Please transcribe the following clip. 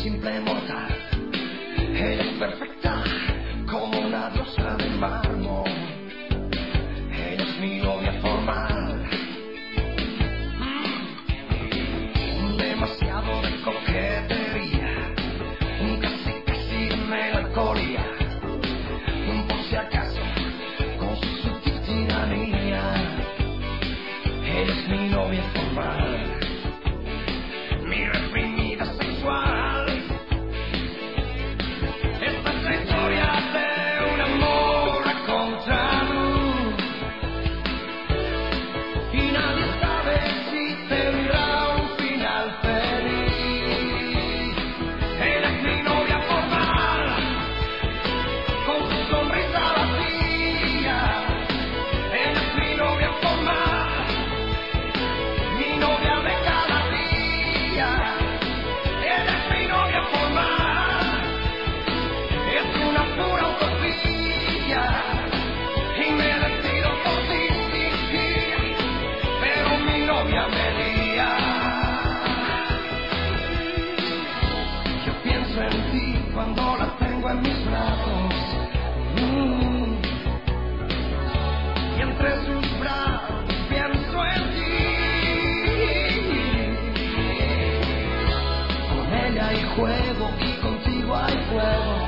simple mortal. Ella es perfecta como una diosa de mármol. Ella es mi novia formal. Demasiado de coquetería, un casi de melancolía, un por si acaso con su sutil tiranía. Ella es mi novia formal, mi reprimida sexual. Esta es la historia de un amor a contraluz, y nadie sabe si tendrá un final feliz. Ella es mi novia formal, con su sonrisa vacía. Ella es mi novia formal, mi novia de cada día. Ella es mi novia formal, es una pura utopía, y me decido por ti, pero mi novia me guía. Yo pienso en ti cuando la tengo en mis brazos, y entre sus brazos pienso en ti. Con ella hay juego y contigo hay fuego.